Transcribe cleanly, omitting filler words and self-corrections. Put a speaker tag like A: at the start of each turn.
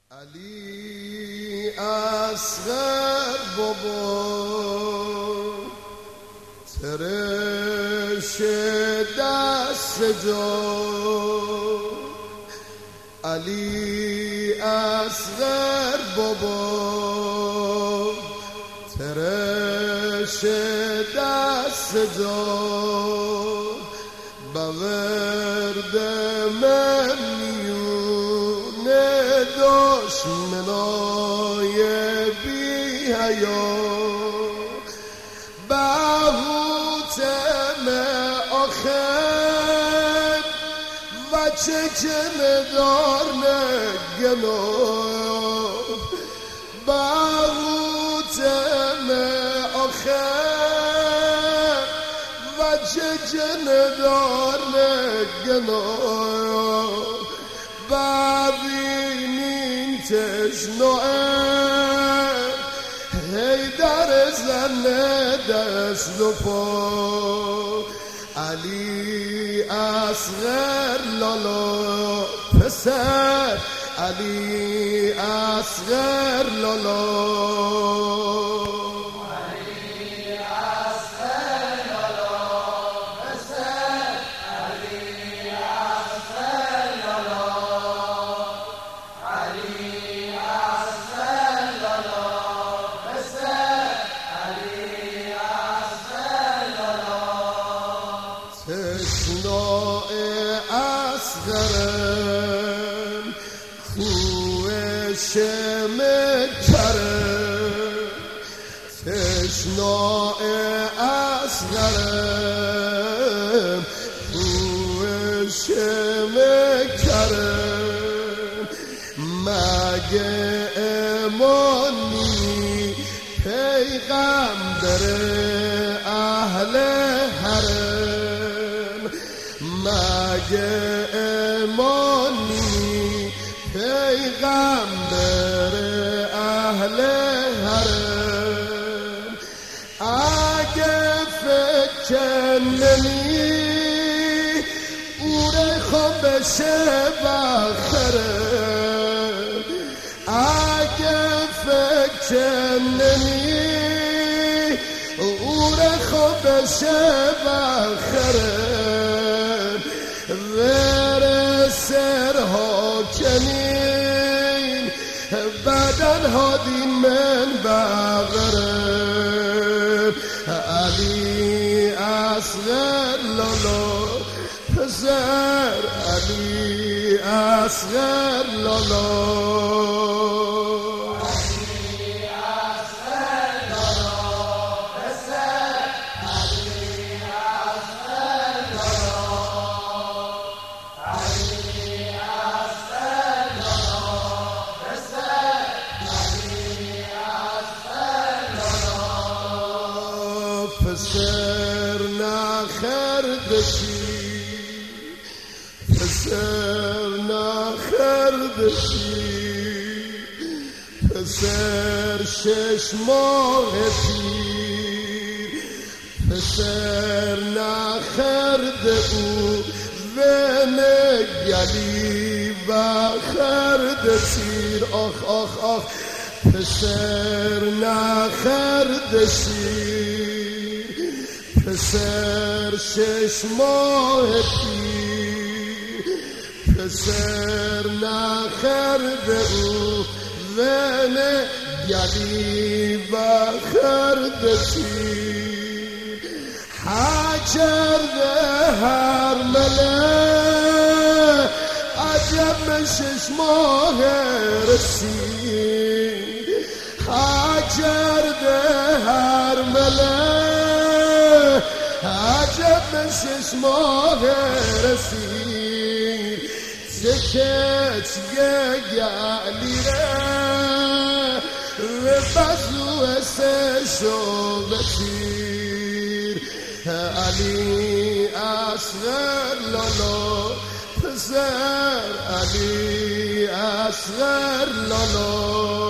A: علی اصغر بابا ترش دست جا علی اصغر بابا ترش دست جا بورد من میونه دشمنای بی حیا بهوتم آخر و چکن دار نگنو بهوتم آخر و چکن دار نگنو ببینین تشنوه هی در زن دست و پا علی اصغر لالا پسر علی اصغر لالا تشناء اصغرم خوش مکرم تشناء اصغرم خوش مکرم مگه امانی پیغمبر اهل حرم مگه امانی پیغمبر اهل حرم اگه فکر نمی او رخم بشه بخرم اگه فکر نمی او رخم بشه بخرم ور سرها کنین بدن ها دین من بغرم علی اصغر لالا پسر علی اصغر لالا پسر نخردشی پسر نخردشی پسر 6 ماه پیر پسر نخرد او و نگلی و خرد سیر آخ آخ آخ پسر نخردشی پسر 6 ماه پیر پسر نخرد او و نگلی و خرد سیر حجرده هر مله عجب 6 ماه رسید حجرده هر مله عجب 6 ماه رسید سکت گلی و بزلو سشو بسیر علی اصغر لالا پسر علی اصغر لالا